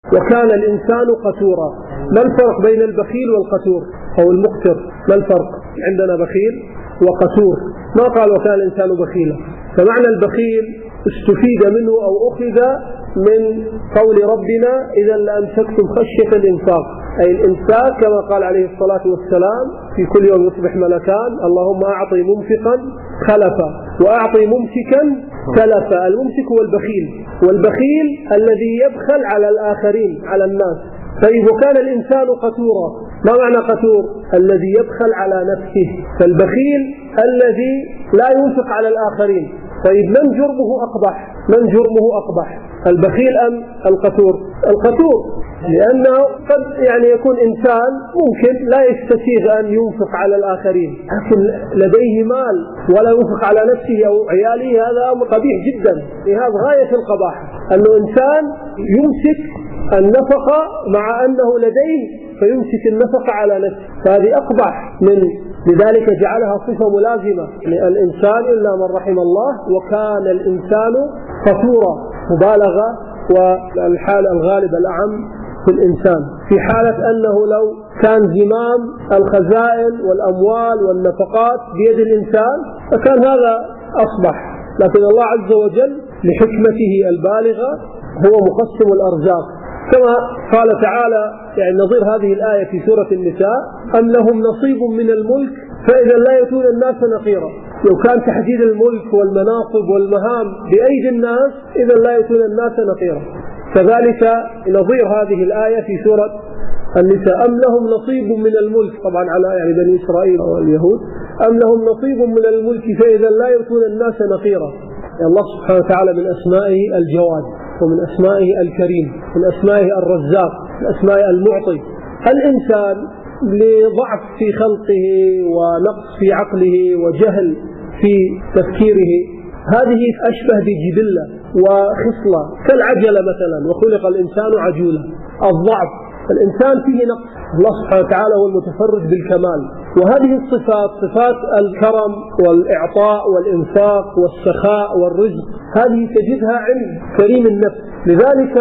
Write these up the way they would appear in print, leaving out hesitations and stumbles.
وكان الإنسان قتورا. ما الفرق بين البخيل والقتور أو المقتر؟ ما الفرق؟ عندنا بخيل وقتور، ما قال وكان الإنسان بخيلا. فمعنى البخيل استفيد منه أو أخذ من قول ربنا إذا لأمسكتم خشية الإنفاق، أي الإمساك كما قال عليه الصلاة والسلام في كل يوم يصبح ملكان اللهم أعطي ممسكا خلفا وأعطي ممسكا تلفا. الممسك هو البخيل، والبخيل الذي يبخل على الآخرين على الناس. طيب وكان الإنسان قتورا، ما معنى قتور؟ الذي يبخل على نفسه. فالبخيل الذي لا ينفق على الآخرين. طيب من جرمه أقبح؟ من جرمه أقبح، البخيل أم القتور؟ القتور، لأنه قد يكون إنسان ممكن لا يستسيغ أن ينفق على الآخرين، لكن لديه مال ولا ينفق على نفسه أو عياله، هذا أمر قبيح جدا. لهذا غاية القباح أنه إنسان يمسك النفقة مع أنه لديه فيمسك النفقة على نفسه، فهذه أقبح لذلك جعلها صفة ملازمة للإنسان إلا من رحم الله. وكان الإنسان قتورا، مبالغة، والحال الغالب الأعم في الإنسان، في حالة أنه لو كان زمام الخزائن والأموال والنفقات بيد الإنسان فكان هذا أصبح. لكن الله عز وجل لحكمته البالغة هو مقسم الأرزاق، كما قال تعالى نظير هذه الآية في سورة النساء: أم لهم نصيب من الملك فإذا لا يؤتون الناس نقيرا. لو كان تحديد الملك والمناصب والمهام بأيدي الناس إذا لا يؤتون الناس نقيرا. كذلك نظير هذه الآية في سورة النساء: أم لهم نصيب من الملك، طبعا على بني إسرائيل واليهود، أم لهم نصيب من الملك فإذا لا يؤتون الناس نقيرا. الله سبحانه وتعالى من أسمائه الجواد، ومن أسمائه الكريم، من أسمائه الرزاق، من أسمائه المعطي. الإنسان لضعف في خلقه ونقص في عقله وجهل في تفكيره هذه أشبه بجبلة وخصلة كالعجلة مثلا، وخلق الإنسان عجولا. الضعف، الإنسان فيه نقص، الله سبحانه وتعالى هو المتفرد بالكمال. وهذه الصفات، صفات الكرم والإعطاء والإنفاق والسخاء والرزق، هذه تجدها عند كريم النفس. لذلك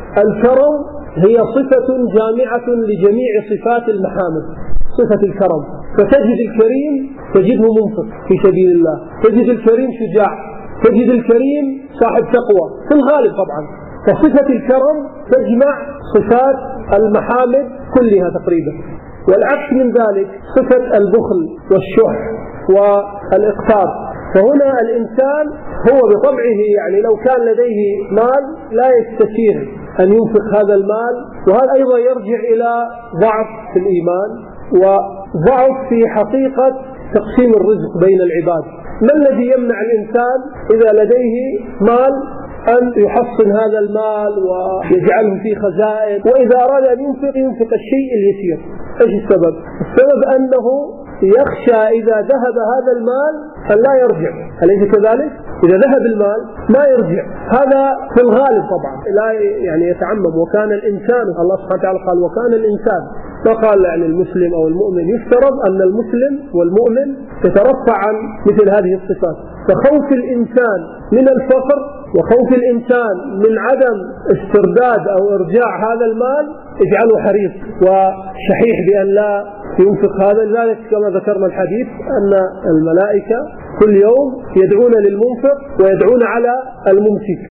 الكرم هي صفة جامعة لجميع صفات المحامد، صفة الكرم. فتجد الكريم تجده منفق في سبيل الله، تجد الكريم شجاع، تجد الكريم صاحب تقوى في الغالب طبعا. فصفة الكرم تجمع صفات المحامد كلها تقريبا. والعكس من ذلك صفة البخل والشح والإقتار. فهنا الإنسان هو بطبعه لو كان لديه مال لا يستسيغ أن ينفق هذا المال، وهذا أيضا يرجع إلى ضعف في الإيمان وضعف في حقيقة تقسيم الرزق بين العباد. ما الذي يمنع الإنسان إذا لديه مال أن يحصن هذا المال ويجعله في خزائن، وإذا أراد أن ينفق الشيء اليسير؟ إيش السبب؟ السبب أنه يخشى إذا ذهب هذا المال أن لا يرجع، أليس كذلك؟ إذا ذهب المال ما يرجع، هذا في الغالب طبعا لا يتعمم. وكان الإنسان، الله سبحانه وتعالى قال وكان الإنسان، ما قال المسلم أو المؤمن. يفترض أن المسلم والمؤمن يترفع عن مثل هذه الصفات. فخوف الإنسان من الفقر وخوف الإنسان من عدم استرداد أو إرجاع هذا المال اجعله حريص وشحيح بأن لا ينفق هذا. لذلك كما ذكرنا الحديث أن الملائكة كل يوم يدعون للمنفق ويدعون على الممسك.